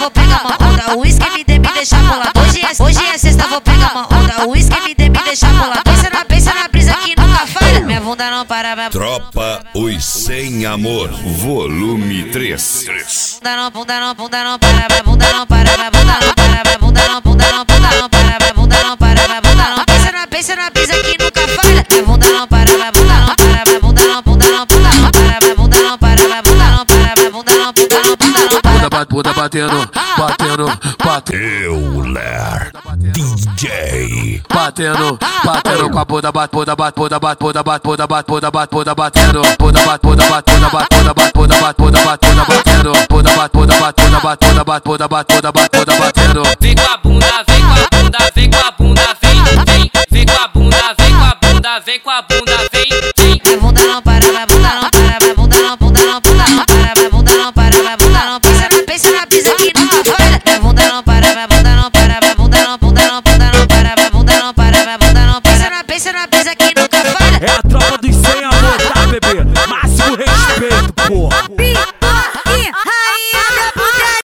vou pegar uma onda. O uísque MD me deixa bolado. Hoje é sexta, vou pegar uma onda. O uísque MD me deixa bolado. Pensa na brisa que nunca falha. Minha bunda não para, vai. Tropa Os Sem Amor, volume 3. Bunda não para, vai. Bunda não para, vai. Bunda não para, vai. Bunda não para, vai. Bunda não para, vai. Bunda não. Pensa na brisa que nunca falha. Minha bunda não para, vai. Bunda não para, vai. Bunda não para, vai. Bunda não para, vai. Bunda não para, vai. Bunda não para. Bunda batendo. Euler DJ. Batendo com a bunda batendo. Bunda batendo. Vem com a bunda, vem com a bunda, vem com a bunda, vem com a bunda, vem. Minha bunda não para, vai. Bunda não para, vai. Bunda não para, vai. Bunda não para, vai. Bunda não. Pensa na brisa que nunca falha. Minha bunda não para, vai. Bunda não para, vai. Bunda não para, vai. Bunda não para, vai. Bunda não para, vai. Bunda não. Pensa na brisa que